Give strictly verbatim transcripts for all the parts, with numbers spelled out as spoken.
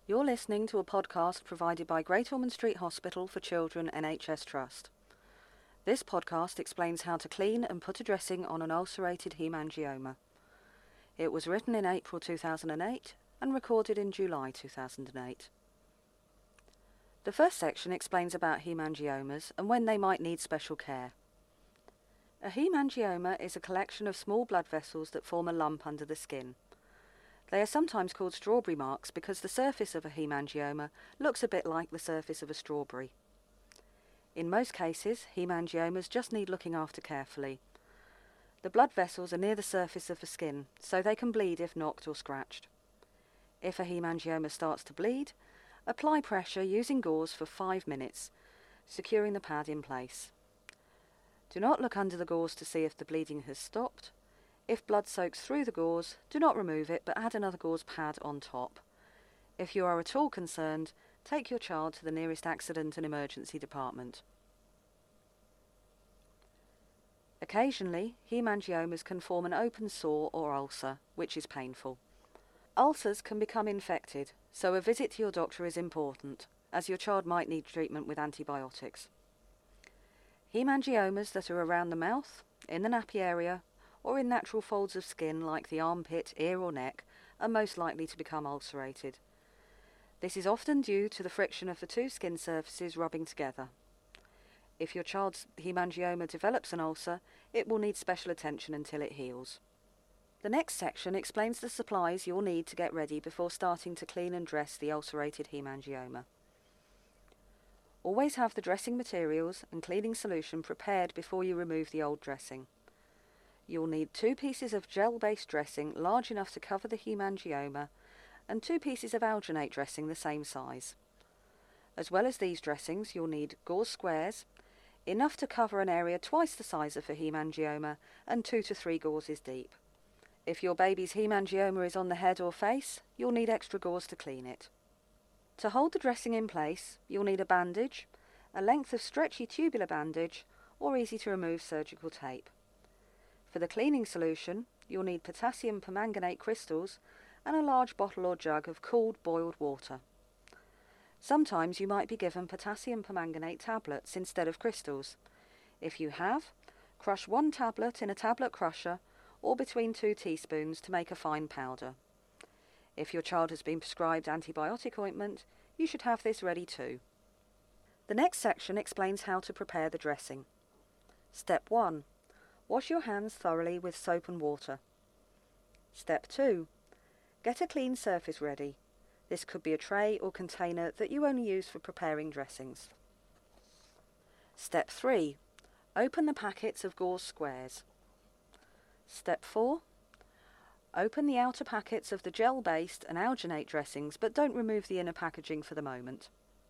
You're listening to a podcast provided by Great Ormond Street Hospital for Children N H S Trust. This podcast explains how to clean and put a dressing on an ulcerated hemangioma. It was written in April two thousand eight and recorded in July two thousand eight. The first section explains about hemangiomas and when they might need special care. A hemangioma is a collection of small blood vessels that form a lump under the skin. They are sometimes called strawberry marks because the surface of a hemangioma looks a bit like the surface of a strawberry. In most cases, hemangiomas just need looking after carefully. The blood vessels are near the surface of the skin, so they can bleed if knocked or scratched. If a hemangioma starts to bleed, apply pressure using gauze for five minutes, securing the pad in place. Do not look under the gauze to see if the bleeding has stopped. If blood soaks through the gauze, do not remove it but add another gauze pad on top. If you are at all concerned, take your child to the nearest accident and emergency department. Occasionally, hemangiomas can form an open sore or ulcer, which is painful. Ulcers can become infected, so a visit to your doctor is important, as your child might need treatment with antibiotics. Hemangiomas that are around the mouth, in the nappy area, or in natural folds of skin like the armpit, ear or neck, are most likely to become ulcerated. This is often due to the friction of the two skin surfaces rubbing together. If your child's hemangioma develops an ulcer, it will need special attention until it heals. The next section explains the supplies you'll need to get ready before starting to clean and dress the ulcerated hemangioma. Always have the dressing materials and cleaning solution prepared before you remove the old dressing. You'll need two pieces of gel-based dressing large enough to cover the hemangioma and two pieces of alginate dressing the same size. As well as these dressings, you'll need gauze squares, enough to cover an area twice the size of a hemangioma and two to three gauzes deep. If your baby's hemangioma is on the head or face, you'll need extra gauze to clean it. To hold the dressing in place, you'll need a bandage, a length of stretchy tubular bandage, or easy-to-remove surgical tape. For the cleaning solution, you'll need potassium permanganate crystals and a large bottle or jug of cooled boiled water. Sometimes you might be given potassium permanganate tablets instead of crystals. If you have, crush one tablet in a tablet crusher or between two teaspoons to make a fine powder. If your child has been prescribed antibiotic ointment, you should have this ready too. The next section explains how to prepare the dressing. Step one. Wash your hands thoroughly with soap and water. Step two. Get a clean surface ready. This could be a tray or container that you only use for preparing dressings. Step three. Open the packets of gauze squares. Step four. Open the outer packets of the gel-based and alginate dressings, but don't remove the inner packaging for the moment.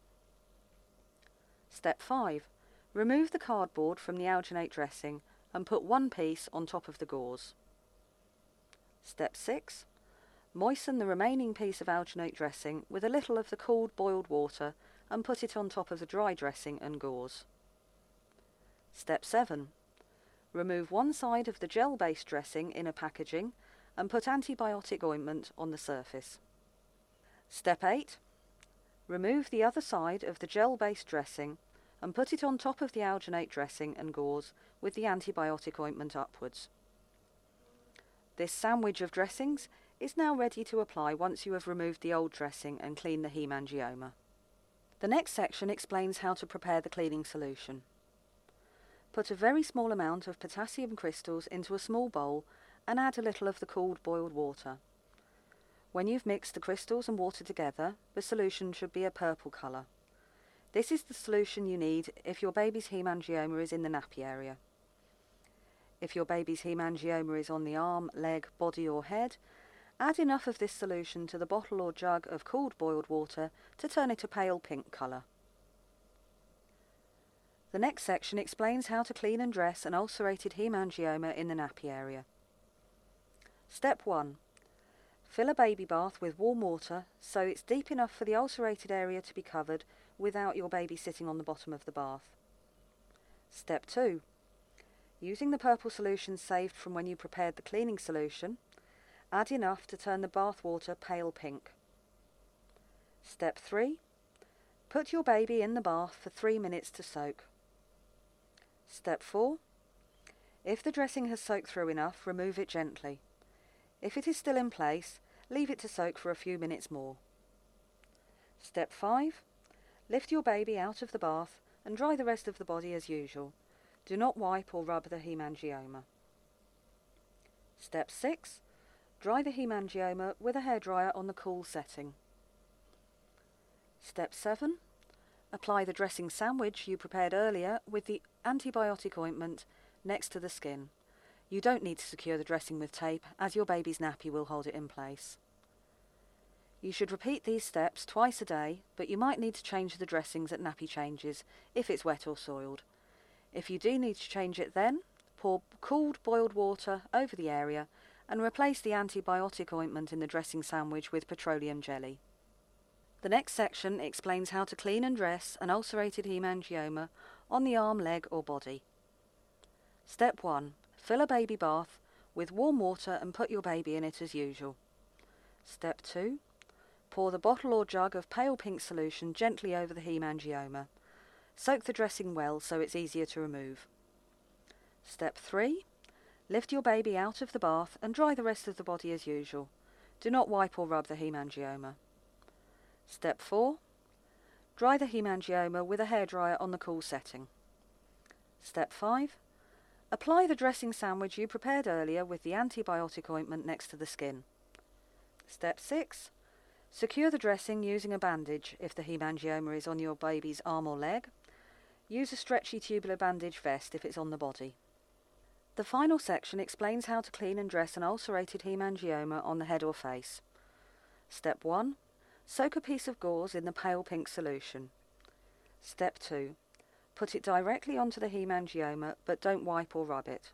Step five. Remove the cardboard from the alginate dressing and put one piece on top of the gauze. Step six. Moisten the remaining piece of alginate dressing with a little of the cooled boiled water and put it on top of the dry dressing and gauze. Step seven. Remove one side of the gel-based dressing inner packaging and put antibiotic ointment on the surface. Step eight. Remove the other side of the gel-based dressing and put it on top of the alginate dressing and gauze with the antibiotic ointment upwards. This sandwich of dressings is now ready to apply once you have removed the old dressing and cleaned the hemangioma. The next section explains how to prepare the cleaning solution. Put a very small amount of potassium crystals into a small bowl and add a little of the cooled boiled water. When you've mixed the crystals and water together, the solution should be a purple colour. This is the solution you need if your baby's hemangioma is in the nappy area. If your baby's hemangioma is on the arm, leg, body or head, add enough of this solution to the bottle or jug of cooled boiled water to turn it a pale pink colour. The next section explains how to clean and dress an ulcerated hemangioma in the nappy area. Step one. Fill a baby bath with warm water so it's deep enough for the ulcerated area to be covered without your baby sitting on the bottom of the bath. Step two. Using the purple solution saved from when you prepared the cleaning solution, add enough to turn the bath water pale pink. Step three. Put your baby in the bath for three minutes to soak. Step four. If the dressing has soaked through enough, remove it gently. If it is still in place, leave it to soak for a few minutes more. Step five. Lift your baby out of the bath and dry the rest of the body as usual. Do not wipe or rub the hemangioma. Step six. Dry the hemangioma with a hairdryer on the cool setting. Step seven. Apply the dressing sandwich you prepared earlier with the antibiotic ointment next to the skin. You don't need to secure the dressing with tape, as your baby's nappy will hold it in place. You should repeat these steps twice a day, but you might need to change the dressings at nappy changes if it's wet or soiled. If you do need to change it then, pour cooled boiled water over the area and replace the antibiotic ointment in the dressing sandwich with petroleum jelly. The next section explains how to clean and dress an ulcerated hemangioma on the arm, leg or body. Step one. Fill a baby bath with warm water and put your baby in it as usual. Step two. Pour the bottle or jug of pale pink solution gently over the hemangioma. Soak the dressing well so it's easier to remove. Step three. Lift your baby out of the bath and dry the rest of the body as usual. Do not wipe or rub the hemangioma. Step four. Dry the hemangioma with a hairdryer on the cool setting. Step five. Apply the dressing sandwich you prepared earlier with the antibiotic ointment next to the skin. Step six. Secure the dressing using a bandage if the hemangioma is on your baby's arm or leg. Use a stretchy tubular bandage vest if it's on the body. The final section explains how to clean and dress an ulcerated hemangioma on the head or face. Step one. Soak a piece of gauze in the pale pink solution. Step two. Put it directly onto the hemangioma, but don't wipe or rub it.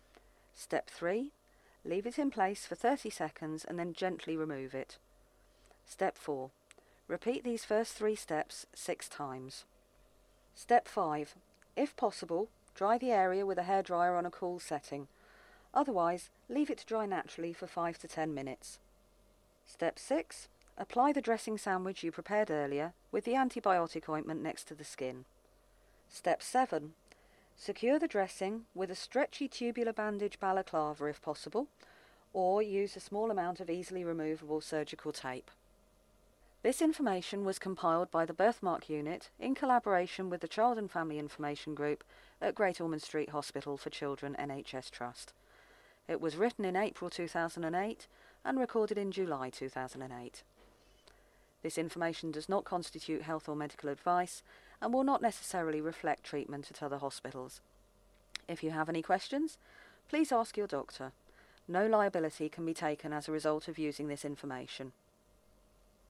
Step three. Leave it in place for thirty seconds and then gently remove it. Step four. Repeat these first three steps six times. Step five. If possible, dry the area with a hairdryer on a cool setting. Otherwise, leave it to dry naturally for five to ten minutes. Step six. Apply the dressing sandwich you prepared earlier with the antibiotic ointment next to the skin. Step seven. Secure the dressing with a stretchy tubular bandage balaclava if possible, or use a small amount of easily removable surgical tape. This information was compiled by the Birthmark Unit in collaboration with the Child and Family Information Group at Great Ormond Street Hospital for Children N H S Trust. It was written in April two thousand eight and recorded in July two thousand eight. This information does not constitute health or medical advice and will not necessarily reflect treatment at other hospitals. If you have any questions, please ask your doctor. No liability can be taken as a result of using this information.